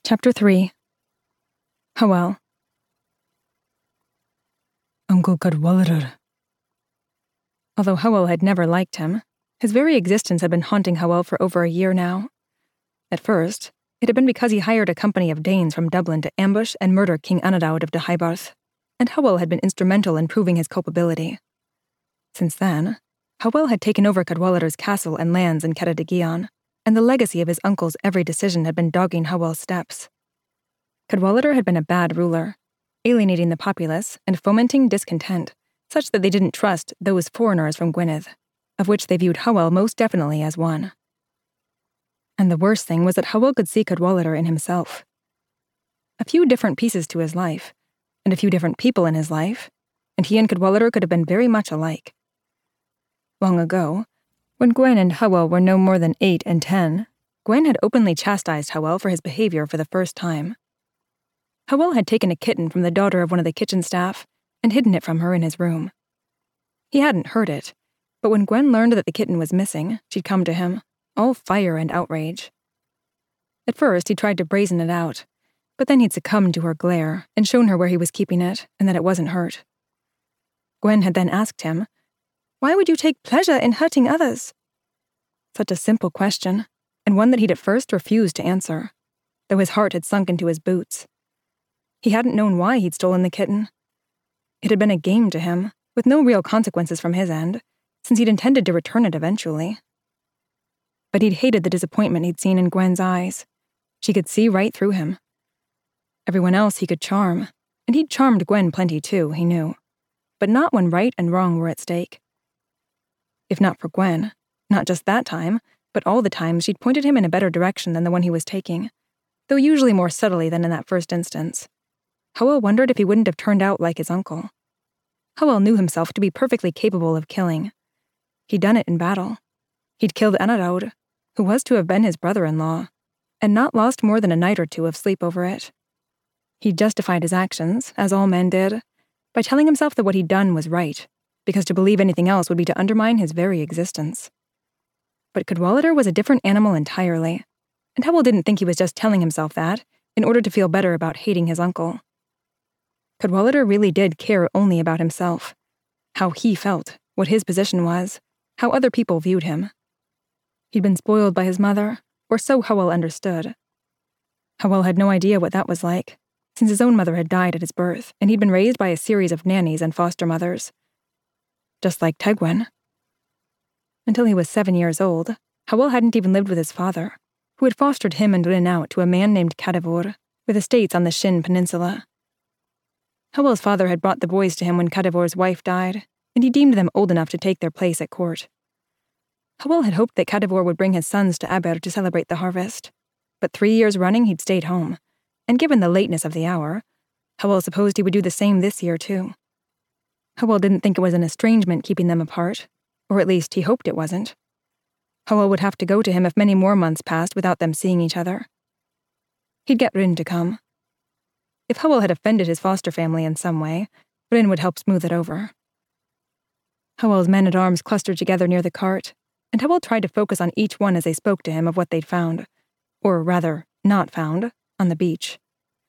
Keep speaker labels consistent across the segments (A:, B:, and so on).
A: Chapter 3. Hywel.
B: Uncle Cadwaladr.
A: Although Hywel had never liked him, his very existence had been haunting Hywel for over a year now. At first, it had been because he hired a company of Danes from Dublin to ambush and murder King Anadawd of Deheubarth, and Hywel had been instrumental in proving his culpability. Since then, Hywel had taken over Cadwaladr's castle and lands in Ceredigion, and the legacy of his uncle's every decision had been dogging Hywel's steps. Cadwaladr had been a bad ruler, alienating the populace and fomenting discontent, such that they didn't trust those foreigners from Gwynedd, of which they viewed Hywel most definitely as one. And the worst thing was that Hywel could see Cadwaladr in himself. A few different pieces to his life, and a few different people in his life, and he and Cadwaladr could have been very much alike. Long ago, when Gwen and Hywel were no more than 8 and 10, Gwen had openly chastised Hywel for his behavior for the first time. Hywel had taken a kitten from the daughter of one of the kitchen staff and hidden it from her in his room. He hadn't heard it, but when Gwen learned that the kitten was missing, she'd come to him, all fire and outrage. At first, he tried to brazen it out, but then he'd succumbed to her glare and shown her where he was keeping it and that it wasn't hurt. Gwen had then asked him, "Why would you take pleasure in hurting others?" Such a simple question, and one that he'd at first refused to answer, though his heart had sunk into his boots. He hadn't known why he'd stolen the kitten. It had been a game to him, with no real consequences from his end, since he'd intended to return it eventually. But he'd hated the disappointment he'd seen in Gwen's eyes. She could see right through him. Everyone else he could charm, and he'd charmed Gwen plenty too, he knew, but not when right and wrong were at stake. If not for Gwen, not just that time, but all the times she'd pointed him in a better direction than the one he was taking, though usually more subtly than in that first instance. Hywel wondered if he wouldn't have turned out like his uncle. Hywel knew himself to be perfectly capable of killing. He'd done it in battle. He'd killed Anadawd, who was to have been his brother-in-law, and not lost more than a night or two of sleep over it. He'd justified his actions, as all men did, by telling himself that what he'd done was right, because to believe anything else would be to undermine his very existence. But Cadwaladr was a different animal entirely, and Hywel didn't think he was just telling himself that in order to feel better about hating his uncle. Cadwaladr really did care only about himself, how he felt, what his position was, how other people viewed him. He'd been spoiled by his mother, or so Hywel understood. Hywel had no idea what that was like, since his own mother had died at his birth, and he'd been raised by a series of nannies and foster mothers. Just like Tegwin. Until he was 7 years old, Hywel hadn't even lived with his father, who had fostered him and Rin out to a man named Cadivor, with estates on the Shin Peninsula. Hywel's father had brought the boys to him when Cadivor's wife died, and he deemed them old enough to take their place at court. Hywel had hoped that Cadivor would bring his sons to Aber to celebrate the harvest, but 3 years running he'd stayed home, and given the lateness of the hour, Hywel supposed he would do the same this year too. Hywel didn't think it was an estrangement keeping them apart, or at least he hoped it wasn't. Hywel would have to go to him if many more months passed without them seeing each other. He'd get Rin to come. If Hywel had offended his foster family in some way, Rin would help smooth it over. Hywel's men-at-arms clustered together near the cart, and Hywel tried to focus on each one as they spoke to him of what they'd found, or rather, not found, on the beach.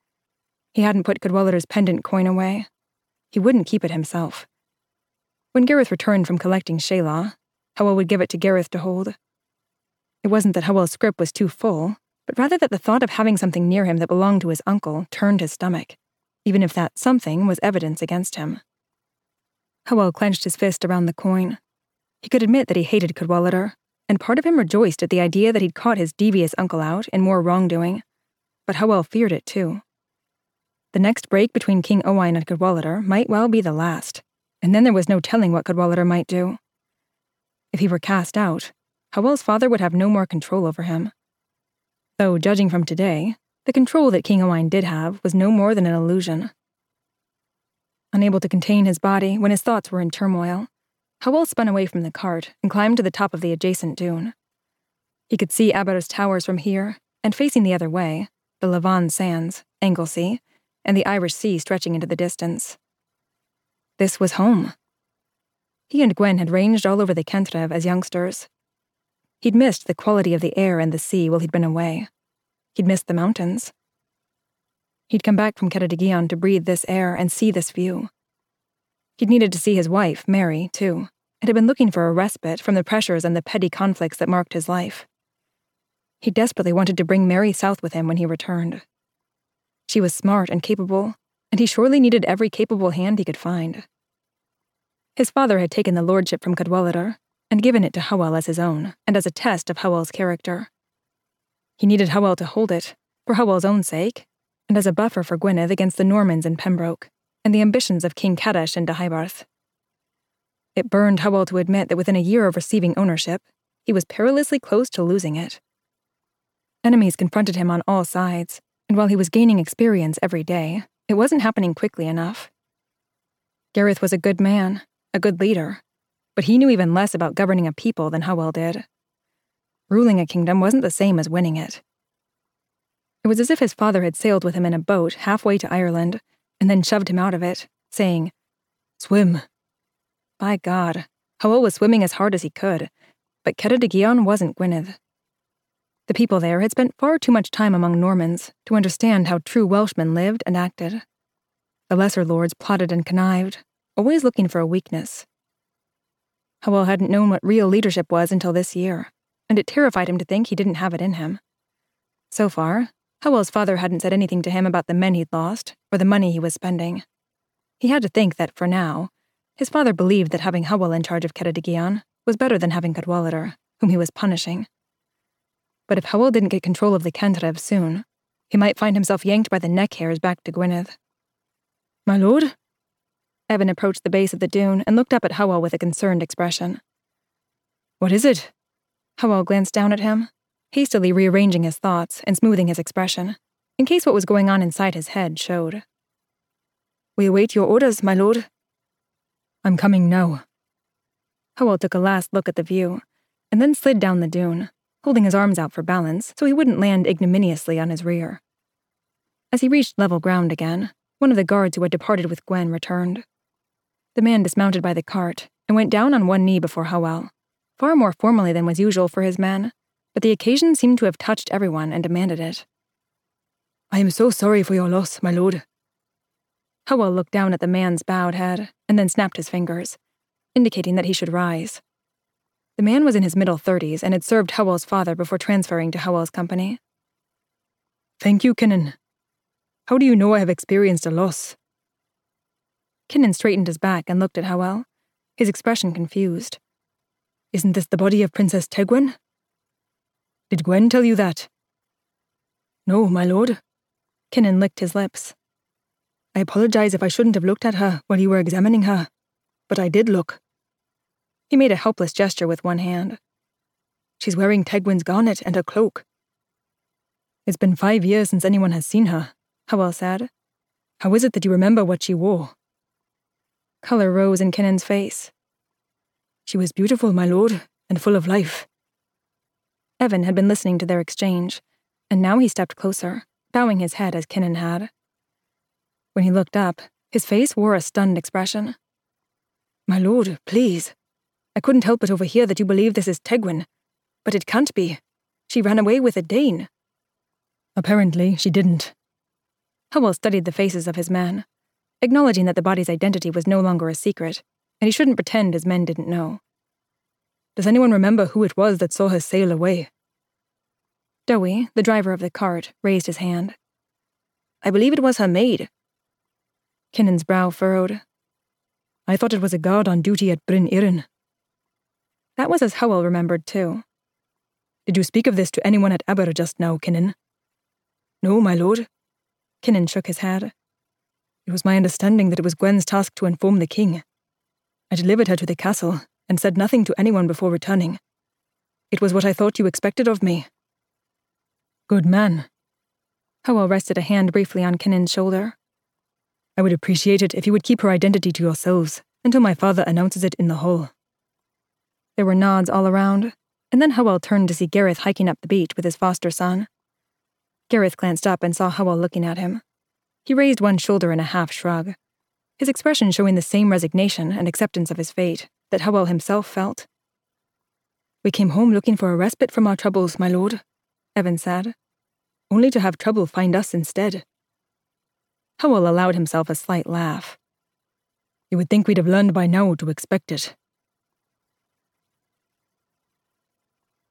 A: He hadn't put Cadwaladr's pendant coin away. He wouldn't keep it himself. When Gareth returned from collecting Shelah, Hywel would give it to Gareth to hold. It wasn't that Hywel's scrip was too full, but rather that the thought of having something near him that belonged to his uncle turned his stomach, even if that something was evidence against him. Hywel clenched his fist around the coin. He could admit that he hated Cadwaladr, and part of him rejoiced at the idea that he'd caught his devious uncle out in more wrongdoing, but Hywel feared it too. The next break between King Owain and Cadwaladr might well be the last, and then there was no telling what Cadwaladr might do. If he were cast out, Hywel's father would have no more control over him. Though, judging from today, the control that King Owain did have was no more than an illusion. Unable to contain his body when his thoughts were in turmoil, Hywel spun away from the cart and climbed to the top of the adjacent dune. He could see Aber's towers from here, and facing the other way, the Levant Sands, Anglesey, and the Irish Sea stretching into the distance. This was home. He and Gwen had ranged all over the Kentrev as youngsters. He'd missed the quality of the air and the sea while he'd been away. He'd missed the mountains. He'd come back from Ceredigion to breathe this air and see this view. He'd needed to see his wife, Mary, too, and had been looking for a respite from the pressures and the petty conflicts that marked his life. He desperately wanted to bring Mary south with him when he returned. She was smart and capable, and he surely needed every capable hand he could find. His father had taken the lordship from Cadwaladr and given it to Hywel as his own, and as a test of Hywel's character. He needed Hywel to hold it, for Hywel's own sake, and as a buffer for Gwynedd against the Normans in Pembroke, and the ambitions of King Cadash in Deheubarth. It burned Hywel to admit that within a year of receiving ownership, he was perilously close to losing it. Enemies confronted him on all sides, and while he was gaining experience every day, it wasn't happening quickly enough. Gareth was a good man, a good leader, but he knew even less about governing a people than Hywel did. Ruling a kingdom wasn't the same as winning it. It was as if his father had sailed with him in a boat halfway to Ireland and then shoved him out of it, saying, "Swim." By God, Hywel was swimming as hard as he could, but Ceredigion wasn't Gwynedd. The people there had spent far too much time among Normans to understand how true Welshmen lived and acted. The lesser lords plotted and connived, always looking for a weakness. Hywel hadn't known what real leadership was until this year, and it terrified him to think he didn't have it in him. So far, Hywel's father hadn't said anything to him about the men he'd lost or the money he was spending. He had to think that, for now, his father believed that having Hywel in charge of Ceredigion was better than having Cadwaladr, whom he was punishing. But if Hywel didn't get control of the Cantrev soon, he might find himself yanked by the neck hairs back to Gwynedd. "My lord?" Evan approached the base of the dune and looked up at Hywel with a concerned expression. "What is it?" Hywel glanced down at him, hastily rearranging his thoughts and smoothing his expression, in case what was going on inside his head showed. "We await your orders, my lord." "I'm coming now." Hywel took a last look at the view, and then slid down the dune, holding his arms out for balance so he wouldn't land ignominiously on his rear. As he reached level ground again, one of the guards who had departed with Gwen returned. The man dismounted by the cart and went down on one knee before Hywel, far more formally than was usual for his men, but the occasion seemed to have touched everyone and demanded it. "I am so sorry for your loss, my lord." Hywel looked down at the man's bowed head and then snapped his fingers, indicating that he should rise. The man was in his middle 30s and had served Hywel's father before transferring to Hywel's company. "Thank you, Kinnan. How do you know I have experienced a loss?" Kinnan straightened his back and looked at Hywel, his expression confused. "Isn't this the body of Princess Tegwen?" "Did Gwen tell you that?" "No, my lord." Kinnan licked his lips. "I apologize if I shouldn't have looked at her while you were examining her, but I did look." He made a helpless gesture with one hand. "She's wearing Tegwen's garnet and her cloak." "It's been 5 years since anyone has seen her," Hywel said. "How is it that you remember what she wore?" Color rose in Kinnan's face. "She was beautiful, my lord, and full of life." Evan had been listening to their exchange, and now he stepped closer, bowing his head as Kinnan had. When he looked up, his face wore a stunned expression. "My lord, please. I couldn't help but overhear that you believe this is Tegwen, but it can't be. She ran away with a Dane." "Apparently, she didn't." Hywel studied the faces of his men, acknowledging that the body's identity was no longer a secret, and he shouldn't pretend his men didn't know. "Does anyone remember who it was that saw her sail away?" Dowie, the driver of the cart, raised his hand. "I believe it was her maid." Kinnan's brow furrowed. "I thought it was a guard on duty at Bryn Irren." That was as Hywel remembered, too. "Did you speak of this to anyone at Aber just now, Kinnan?" "No, my lord." Kinnan shook his head. "It was my understanding that it was Gwen's task to inform the king. I delivered her to the castle and said nothing to anyone before returning. It was what I thought you expected of me." "Good man." Hywel rested a hand briefly on Kinnan's shoulder. "I would appreciate it if you would keep her identity to yourselves until my father announces it in the hall." There were nods all around, and then Hywel turned to see Gareth hiking up the beach with his foster son. Gareth glanced up and saw Hywel looking at him. He raised one shoulder in a half shrug, his expression showing the same resignation and acceptance of his fate that Hywel himself felt. "We came home looking for a respite from our troubles, my lord," Evan said, "only to have trouble find us instead." Howell allowed himself a slight laugh.
B: You would think we'd have learned by now to expect it.